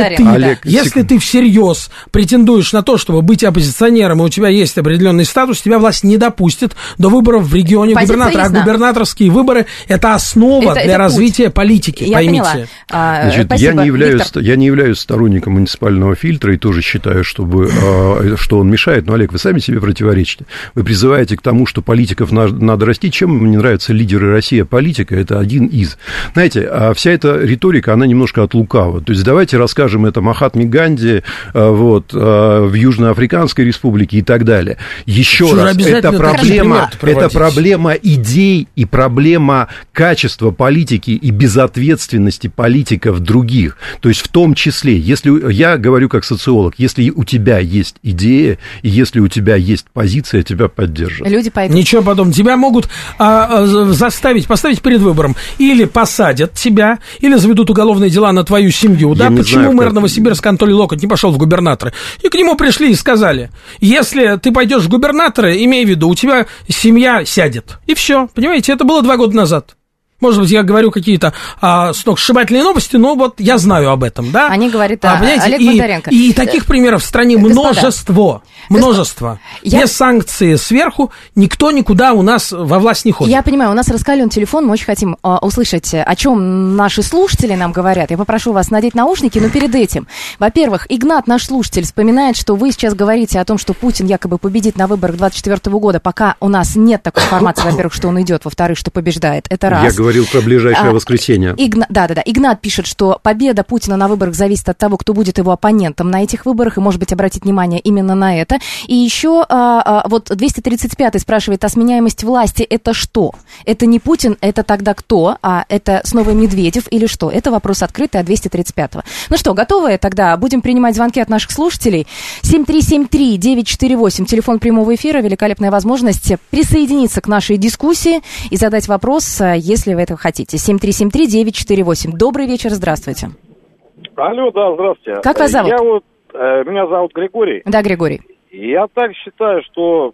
Speaker 5: если ты всерьез претендуешь на то, чтобы быть оппозиционером, и у тебя есть определенный статус, тебя власть не допустит до выборов в регионе губернатора. А губернаторские выборы – это основа для развития политики,
Speaker 3: я
Speaker 5: поймите.
Speaker 4: Значит,
Speaker 3: спасибо,
Speaker 4: я не являюсь сторонником муниципального фильтра и тоже считаю, что он мешает. Но, Олег, вы сами себе противоречите. Вы призываете к тому, что политиков надо расти. Чем мне нравятся лидеры России? Политика – это один из. Знаете, вся эта риторика, она немножко от лукава. То есть давайте расскажем это Махатме Ганди в Южноафриканской республике и так далее. Еще раз, это проблема идей и проблема качества политики и безответственности политиков других. То есть в том числе, если я говорю как социолог, если у тебя есть идея и если у тебя есть позиция, тебя поддержат.
Speaker 3: Люди пойдут.
Speaker 5: Ничего подобного. Тебя могут поставить перед выбором. Или посадят тебя, или заведут уголовные дела на твою семью. Да? Почему мэр Новосибирска Анатолий Локоть не пошел в губернаторы? И к нему пришли и сказали: если ты пойдешь в губернаторы, имей в виду, у тебя семья сядет. И все. Понимаете, это было 2 года назад. Может быть, я говорю какие-то сногсшибательные новости, но вот я знаю об этом, да?
Speaker 3: Они говорят, Олег Бондаренко.
Speaker 5: И таких примеров в стране множество. Без санкций сверху никто никуда у нас во власть не ходит.
Speaker 3: Я понимаю, у нас раскален телефон, мы очень хотим услышать, о чем наши слушатели нам говорят. Я попрошу вас надеть наушники, но перед этим, во-первых, Игнат, наш слушатель, вспоминает, что вы сейчас говорите о том, что Путин якобы победит на выборах 2024 года, пока у нас нет такой информации, во-первых, что он идет, во-вторых, что побеждает. Это раз.
Speaker 4: Я говорил про ближайшее воскресенье.
Speaker 3: Да. Игнат пишет, что победа Путина на выборах зависит от того, кто будет его оппонентом на этих выборах, и, может быть, обратить внимание именно на это. И еще вот 235-й спрашивает, а сменяемость власти – это что? Это не Путин, это тогда кто? А это снова Медведев или что? Это вопрос открытый от 235-го. Ну что, готовы? Тогда будем принимать звонки от наших слушателей. 7373-948, телефон прямого эфира, великолепная возможность присоединиться к нашей дискуссии и задать вопрос, если вы этого хотите. 7373-948. Добрый вечер, здравствуйте.
Speaker 6: Алло, да, здравствуйте.
Speaker 3: Как вас зовут?
Speaker 6: Меня зовут Григорий.
Speaker 3: Да, Григорий.
Speaker 6: Я так считаю, что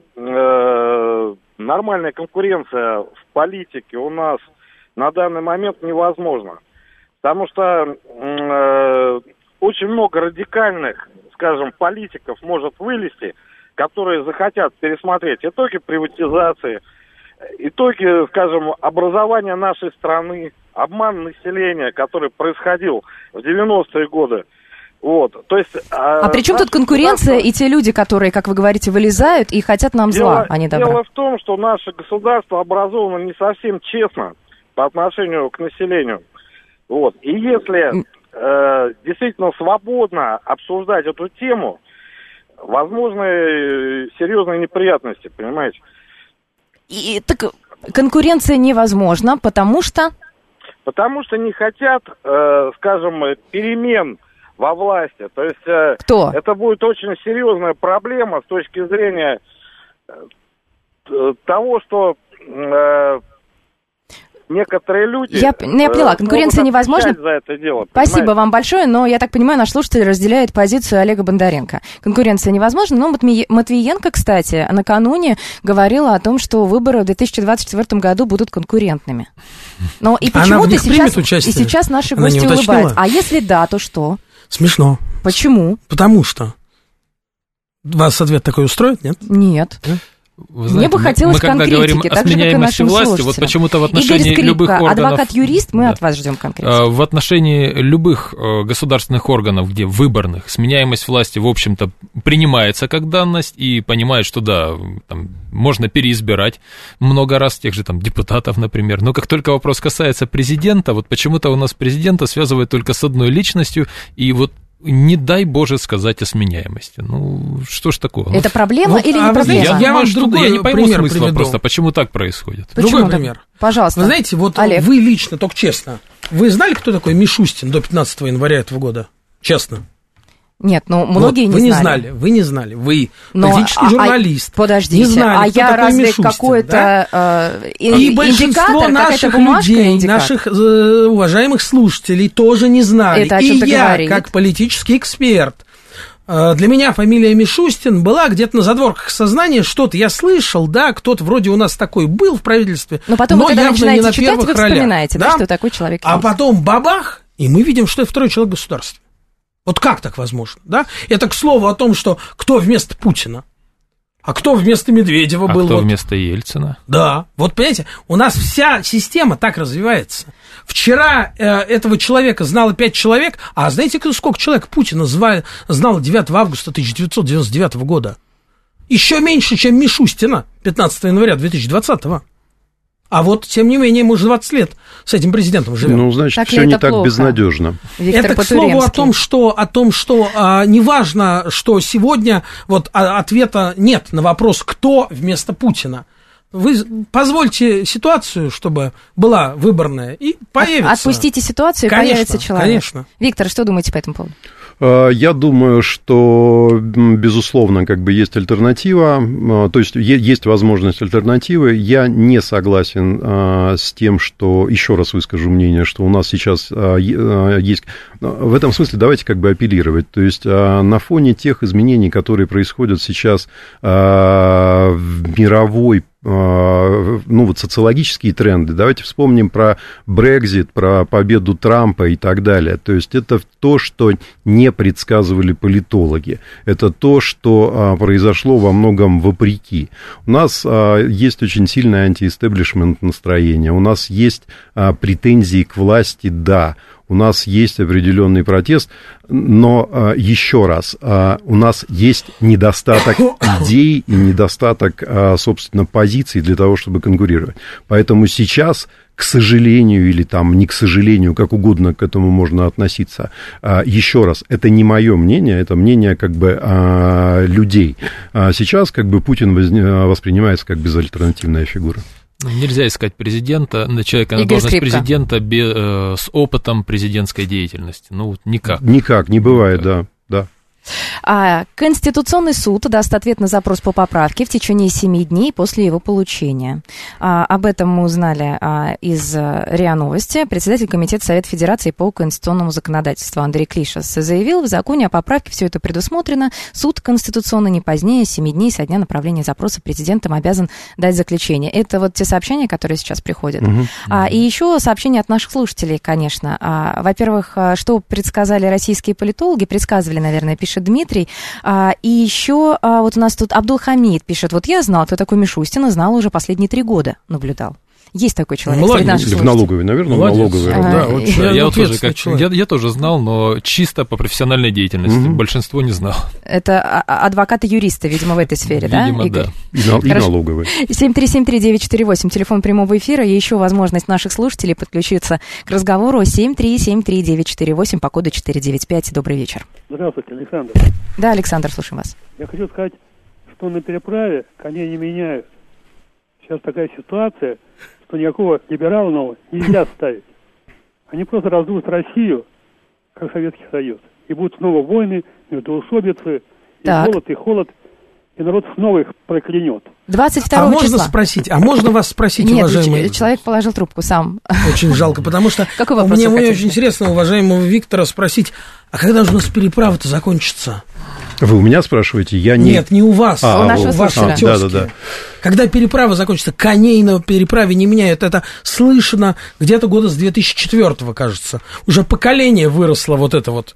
Speaker 6: нормальная конкуренция в политике у нас на данный момент невозможна. Потому что очень много радикальных, скажем, политиков может вылезти, которые захотят пересмотреть итоги приватизации, итоги, скажем, образования нашей страны, обман населения, который происходил в 90-е годы. Вот, то есть...
Speaker 3: А при чем тут конкуренция и те люди, которые, как вы говорите, вылезают и хотят нам зла, а не добра?
Speaker 6: Дело в том, что наше государство образовано не совсем честно по отношению к населению. Вот. И если действительно свободно обсуждать эту тему, возможны серьезные неприятности, понимаете?
Speaker 3: И так конкуренция невозможна, потому что...
Speaker 6: Потому что не хотят, скажем, перемен во власти. То есть
Speaker 3: Кто?
Speaker 6: Это будет очень серьезная проблема с точки зрения того, что некоторые люди...
Speaker 3: Я поняла, конкуренция невозможна.
Speaker 6: За это дело,
Speaker 3: Спасибо вам большое, но я так понимаю, наш слушатель разделяет позицию Олега Бондаренко. Конкуренция невозможна, но Матвиенко, кстати, накануне говорила о том, что выборы в 2024 году будут конкурентными. Но и почему-то сейчас наши гости улыбаются. А если да, то что?
Speaker 5: Смешно.
Speaker 3: Почему?
Speaker 5: Потому что. Вас ответ такой устроит, нет?
Speaker 3: Нет.
Speaker 2: Знаете,
Speaker 3: мне бы хотелось конкретики, так же, как и нашим
Speaker 2: власти,
Speaker 3: слушателям.
Speaker 2: Вот почему-то в отношении
Speaker 3: Игорь Скрипка,
Speaker 2: любых органов...
Speaker 3: адвокат-юрист, мы от вас ждем конкретики.
Speaker 2: В отношении любых государственных органов, где выборных, сменяемость власти, в общем-то, принимается как данность, и понимает, что да, там, можно переизбирать много раз тех же там депутатов, например. Но как только вопрос касается президента, вот почему-то у нас президента связывает только с одной личностью, и вот не дай Боже сказать о сменяемости. Ну, что ж такого?
Speaker 3: Это проблема или не проблема?
Speaker 2: Я не пойму смысла
Speaker 5: приведу.
Speaker 2: просто, почему так происходит.
Speaker 5: Другой пример.
Speaker 3: Пожалуйста.
Speaker 5: Вы знаете, вот
Speaker 3: Олег.
Speaker 5: Вы лично, только честно, вы знали, кто такой Мишустин до 15 января этого года? Честно.
Speaker 3: Нет, ну, многие
Speaker 5: вот,
Speaker 3: не знали.
Speaker 5: Вы не знали. Вы политический журналист.
Speaker 3: Подождите,
Speaker 5: не знали,
Speaker 3: я разве
Speaker 5: Мишустин,
Speaker 3: какой-то
Speaker 5: да? И большинство наших людей, наших уважаемых слушателей тоже не знали.
Speaker 3: Это о
Speaker 5: и
Speaker 3: чем-то
Speaker 5: я,
Speaker 3: говорит.
Speaker 5: как политический эксперт, для меня фамилия Мишустин была где-то на задворках сознания, что-то я слышал, да, кто-то вроде у нас такой был в правительстве,
Speaker 3: но потом вы, когда
Speaker 5: явно
Speaker 3: начинаете
Speaker 5: не на
Speaker 3: читать,
Speaker 5: первых
Speaker 3: вы вспоминаете,
Speaker 5: ролях,
Speaker 3: да, что такой человек
Speaker 5: а
Speaker 3: есть.
Speaker 5: потом бабах, и мы видим, что это второй человек государства. Вот как так возможно, да? Это, к слову, о том, что кто вместо Путина, а кто вместо Медведева был.
Speaker 2: А кто вместо Ельцина.
Speaker 5: Да, вот понимаете, у нас вся система так развивается. Вчера этого человека знало 5 человек, а знаете, сколько человек Путина знало 9 августа 1999 года? Еще меньше, чем Мишустина 15 января 2020 года. А вот, тем не менее, мы уже 20 лет с этим президентом живем.
Speaker 4: Ну, значит, все не так безнадежно.
Speaker 5: Это, к слову, о том, что неважно, что сегодня вот ответа нет на вопрос, кто вместо Путина. Вы позвольте ситуацию, чтобы была выборная, и появится.
Speaker 3: Отпустите ситуацию, и появится человек.
Speaker 5: Конечно.
Speaker 3: Виктор, что думаете по этому поводу?
Speaker 4: Я думаю, что, безусловно, как бы есть альтернатива, то есть есть возможность альтернативы. Я не согласен с тем, что, еще раз выскажу мнение, что у нас сейчас есть... В этом смысле давайте как бы апеллировать. То есть на фоне тех изменений, которые происходят сейчас в мировой, ну, вот социологические тренды. Давайте вспомним про Брексит, про победу Трампа и так далее. То есть это то, что не предсказывали политологи. Это то, что произошло во многом вопреки. У нас есть очень сильное антиэстеблишмент настроение. У нас есть претензии к власти, да. У нас есть определенный протест, но еще раз, у нас есть недостаток идей и недостаток, собственно, позиций для того, чтобы конкурировать. Поэтому сейчас, к сожалению, или там не к сожалению, как угодно к этому можно относиться, еще раз, это не мое мнение, это мнение как бы людей. Сейчас как бы Путин воспринимается как безальтернативная фигура.
Speaker 2: Нельзя искать президента, человека на должность президента с опытом президентской деятельности. Ну, никак.
Speaker 4: Никак, не бывает, да.
Speaker 3: Конституционный суд даст ответ на запрос по поправке в течение 7 дней после его получения. Об этом мы узнали из РИА Новости. Председатель Комитета Совета Федерации по конституционному законодательству Андрей Клишес заявил, в законе о поправке все это предусмотрено. Суд конституционный не позднее 7 дней со дня направления запроса президентом обязан дать заключение. Это вот те сообщения, которые сейчас приходят. И еще сообщения от наших слушателей, конечно. Во-первых, что предсказали российские политологи, предсказывали, наверное, пишет Дмитрий. И еще вот у нас тут Абдулхамид пишет, вот я знал, кто такой Мишустин, и знал уже последние 3 года, наблюдал. Есть такой человек.
Speaker 4: Или в налоговой, наверное, в налоговой.
Speaker 5: Да, вот
Speaker 2: я тоже знал, но чисто по профессиональной деятельности. Большинство не знал.
Speaker 3: Это адвокаты-юристы, видимо, в этой сфере,
Speaker 2: видимо,
Speaker 3: да, Игорь?
Speaker 4: Да. И налоговые.
Speaker 3: 7373948, телефон прямого эфира, и еще возможность наших слушателей подключиться к разговору. 7373948 по коду 495. Добрый вечер.
Speaker 7: Здравствуйте, Александр.
Speaker 3: Да, Александр, слушаем вас.
Speaker 7: Я хочу сказать, что на переправе коней не меняют. Сейчас такая ситуация, что никакого либерала нового нельзя ставить. Они просто раздуют Россию, как Советский Союз. И будут снова войны, междоусобицы, и холод, и народ снова их проклянет.
Speaker 3: 22 числа.
Speaker 5: Можно вас спросить,
Speaker 3: Нет,
Speaker 5: уважаемый...
Speaker 3: человек положил трубку сам.
Speaker 5: Очень жалко, потому что мне очень интересно, уважаемого Виктора, спросить, а когда же у нас переправа-то закончится?
Speaker 4: Вы у меня спрашиваете?
Speaker 5: Нет, не у вас,
Speaker 3: у нашего
Speaker 5: тезки.
Speaker 4: Да.
Speaker 5: Когда переправа закончится, коней на переправе не меняют. Это слышно где-то года с 2004-го, кажется. Уже поколение выросло вот это вот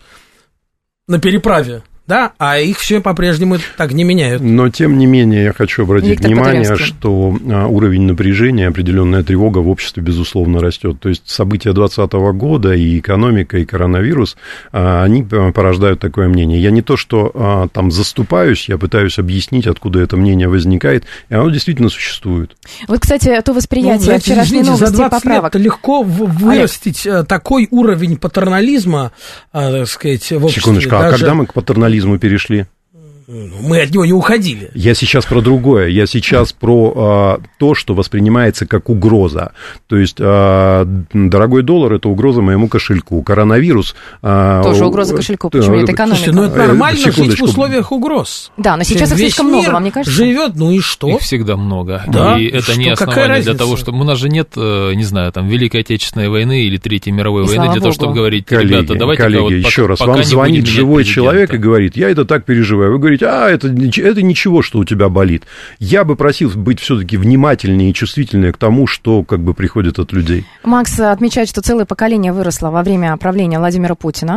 Speaker 5: на переправе. Да, а их все по-прежнему так не меняют.
Speaker 4: Но, тем не менее, я хочу обратить внимание, что уровень напряжения, определенная тревога в обществе, безусловно, растет. То есть события 2020 года и экономика, и коронавирус, они порождают такое мнение. Я не то, что там заступаюсь, я пытаюсь объяснить, откуда это мнение возникает, и оно действительно существует.
Speaker 3: Вот, кстати, то восприятие вчерашней новости
Speaker 5: за 20
Speaker 3: поправок.
Speaker 5: лет легко вырастить такой уровень патернализма, так сказать, в обществе.
Speaker 4: Секундочку, а когда мы к паттернализму перешли?
Speaker 5: Мы от него не уходили.
Speaker 4: Я сейчас про другое. Я сейчас про то, что воспринимается как угроза. То есть дорогой доллар – это угроза моему кошельку. Коронавирус…
Speaker 3: Тоже угроза кошельку. Почему? Это экономика.
Speaker 5: Слушайте, это нормально жить в условиях угроз.
Speaker 3: Да, но сейчас их слишком много, вам не кажется?
Speaker 5: Живет, и что?
Speaker 2: Их всегда много.
Speaker 5: Да?
Speaker 2: И это не основание для того, чтобы… У нас же нет, не знаю, там, Великой Отечественной войны или Третьей мировой войны для того, чтобы говорить, ребята, давайте…
Speaker 4: Коллеги, еще раз, вам звонит живой человек и говорит, я это так переживаю. Вы говорите, это ничего, что у тебя болит. Я бы просил быть все-таки внимательнее и чувствительнее к тому, что как бы приходит от людей.
Speaker 3: Макс отмечает, что целое поколение выросло во время правления Владимира Путина.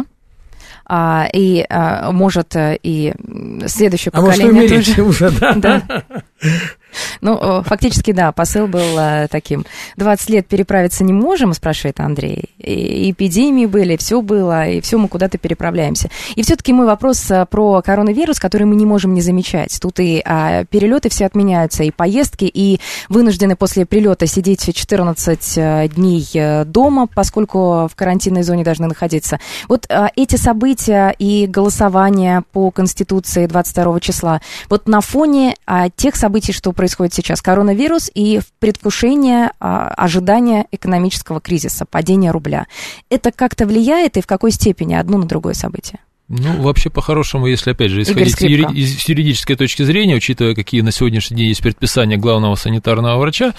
Speaker 3: И может и следующее поколение тоже.
Speaker 5: Уже, да?
Speaker 3: Ну, фактически, да, посыл был таким. 20 лет переправиться не можем, спрашивает Андрей. И эпидемии были, все было, и все мы куда-то переправляемся. И все-таки мой вопрос про коронавирус, который мы не можем не замечать. Тут и перелеты все отменяются, и поездки, и вынуждены после прилета сидеть 14 дней дома, поскольку в карантинной зоне должны находиться. Вот эти события и голосование по Конституции 22 числа, вот на фоне тех событий, что происходит сейчас, коронавирус и предвкушение ожидания экономического кризиса, падения рубля. Это как-то влияет и в какой степени одно на другое событие?
Speaker 2: Ну, вообще, по-хорошему, если, опять же, исходить с юридической точки зрения, учитывая, какие на сегодняшний день есть предписания главного санитарного врача,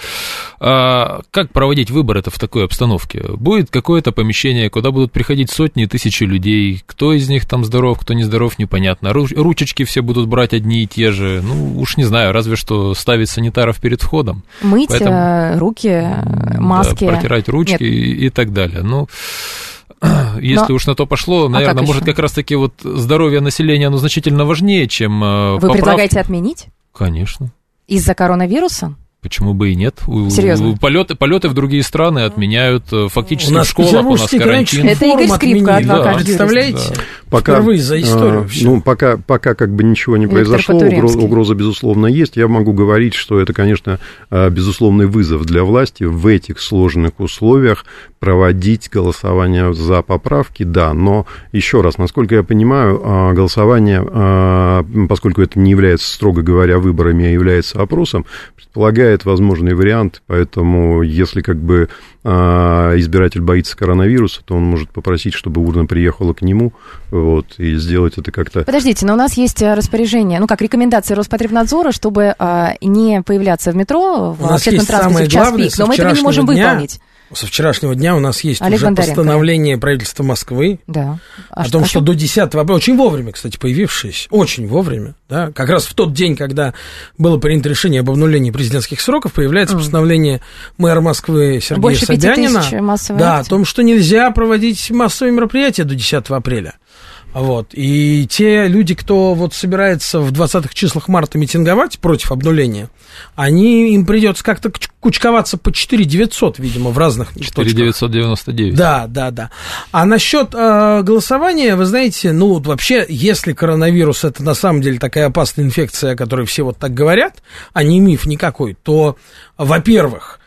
Speaker 2: как проводить выбор-то в такой обстановке? Будет какое-то помещение, куда будут приходить сотни и тысячи людей, кто из них там здоров, кто не здоров, непонятно. Ручечки все будут брать одни и те же, ну, уж не знаю, разве что ставить санитаров перед входом.
Speaker 3: Мыть руки, маски.
Speaker 2: Да, протирать ручки и так далее. Ну, если уж на то пошло, наверное, может, как раз-таки вот здоровье населения, оно значительно важнее, чем
Speaker 3: Вы предлагаете отменить?
Speaker 2: Конечно.
Speaker 3: Из-за коронавируса?
Speaker 2: Почему бы и нет?
Speaker 3: Серьезно?
Speaker 2: Полеты в другие страны отменяют фактически в школах, у нас карантин.
Speaker 3: Это Игорь Скрипка, адвокат.
Speaker 5: Да, представляете?
Speaker 4: Да.
Speaker 5: Впервые за историю.
Speaker 4: Ну, пока как бы ничего не произошло, угроза, безусловно, есть. Я могу говорить, что это, конечно, безусловный вызов для власти в этих сложных условиях проводить голосование за поправки, да. Но, еще раз, насколько я понимаю, голосование, поскольку это не является, строго говоря, выборами, а является опросом, предполагает возможный вариант, поэтому если как бы избиратель боится коронавируса, то он может попросить, чтобы урна приехала к нему, вот, и сделать это как-то...
Speaker 3: Подождите, но у нас есть распоряжение, ну, как рекомендации Роспотребнадзора, чтобы не появляться в метро в общественном транспорте в час пик, но мы этого не можем выполнить.
Speaker 5: Со вчерашнего дня у нас есть
Speaker 3: Олег
Speaker 5: уже постановление правительства Москвы о том, что до 10 апреля, очень вовремя, кстати, появившееся, очень вовремя, да, как раз в тот день, когда было принято решение об обнулении президентских сроков, появляется постановление мэра Москвы Сергея Собянина,
Speaker 3: больше 5000 массовых
Speaker 5: акций. О том, что нельзя проводить массовые мероприятия до 10 апреля. Вот. И те люди, кто вот собирается в 20-х числах марта митинговать против обнуления, им придется как-то кучковаться по 4900, видимо, в разных
Speaker 2: 4999.
Speaker 5: Да. А насчет голосования, вы знаете, вообще, если коронавирус это на самом деле такая опасная инфекция, о которой все вот так говорят, а не миф никакой, то, во-первых,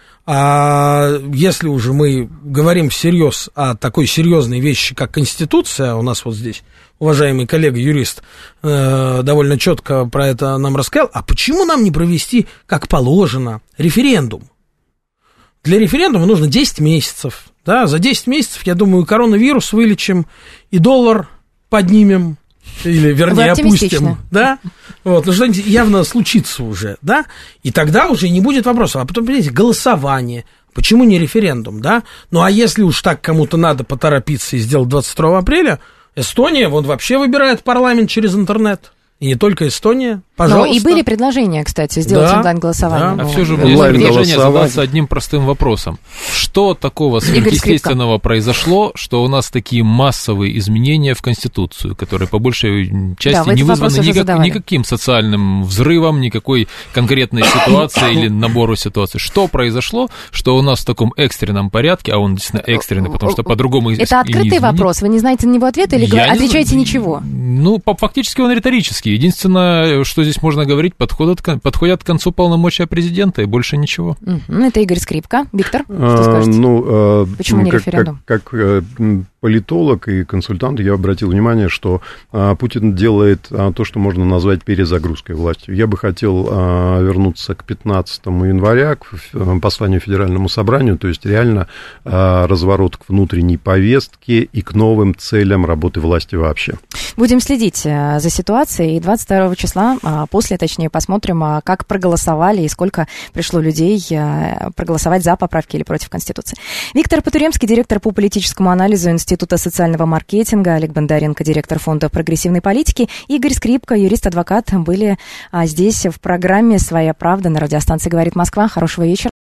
Speaker 5: если уже мы говорим всерьез о такой серьезной вещи, как Конституция, у нас вот здесь уважаемый коллега-юрист довольно четко про это нам рассказал, а почему нам не провести, как положено, референдум? Для референдума нужно 10 месяцев, да, за 10 месяцев, я думаю, коронавирус вылечим и доллар поднимем, или, вернее, опустим, да, вот, но что-нибудь явно случится уже, да, и тогда уже не будет вопросов, а потом, понимаете, голосование, почему не референдум, да, а если уж так кому-то надо поторопиться и сделать 22 апреля, Эстония, вообще выбирает парламент через интернет. И не только Эстония, пожалуйста.
Speaker 3: И были предложения, кстати, сделать онлайн-голосование.
Speaker 2: Да. А все же у меня есть предложение задаться одним простым вопросом. Что такого сверхъестественного произошло, что у нас такие массовые изменения в Конституцию, которые по большей части не вызваны никаким социальным взрывом, никакой конкретной ситуацией или набору ситуаций? Что произошло, что у нас в таком экстренном порядке, а он действительно экстренный, потому что по-другому...
Speaker 3: Это открытый вопрос, вы не знаете на него ответа или отвечаете ничего?
Speaker 2: Фактически он риторический. Единственное, что здесь можно говорить, подходят к концу полномочия президента, и больше ничего.
Speaker 3: Это Игорь Скрипка. Виктор, что скажете? Почему не референдум?
Speaker 4: Как политолог и консультант я обратил внимание, что Путин делает то, что можно назвать перезагрузкой власти. Я бы хотел вернуться к 15 января, к посланию Федеральному собранию, то есть реально разворот к внутренней повестке и к новым целям работы власти вообще.
Speaker 3: Будем следить за ситуацией. 22 числа, точнее, посмотрим, как проголосовали и сколько пришло людей проголосовать за поправки или против Конституции. Виктор Потуремский, директор по политическому анализу Института социального маркетинга, Олег Бондаренко, директор фонда прогрессивной политики, Игорь Скрипка, юрист-адвокат, были здесь в программе «Своя правда» на радиостанции «Говорит Москва». Хорошего вечера.